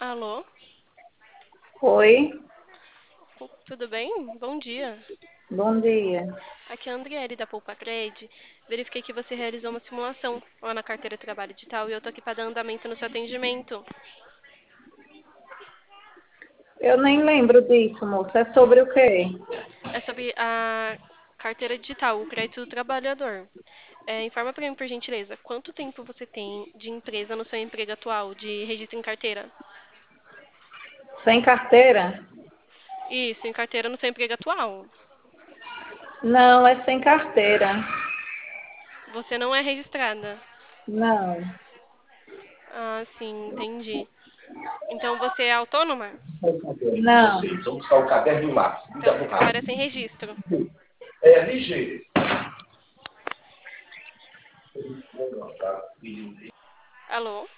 Alô, Oi, tudo bem? Bom dia. bom dia. Aqui é a Andriele da Poupa Cred. Verifiquei que você realizou uma simulação lá na carteira de trabalho digital e eu tô aqui para dar andamento no seu atendimento. Eu nem lembro disso, moça. É sobre o quê? É sobre a carteira digital, o crédito do trabalhador. Informa para mim, por gentileza, quanto tempo você tem de empresa no seu emprego atual, de registro em carteira? Sem carteira? Isso, em carteira no seu emprego atual. Não, é sem carteira. Você não é registrada. Não. Ah, sim, entendi. Então você é autônoma? Não. Vamos buscar o caderno e o lápis. Então Muita você borracha. trabalha sem registro. É ligeiro. Alô?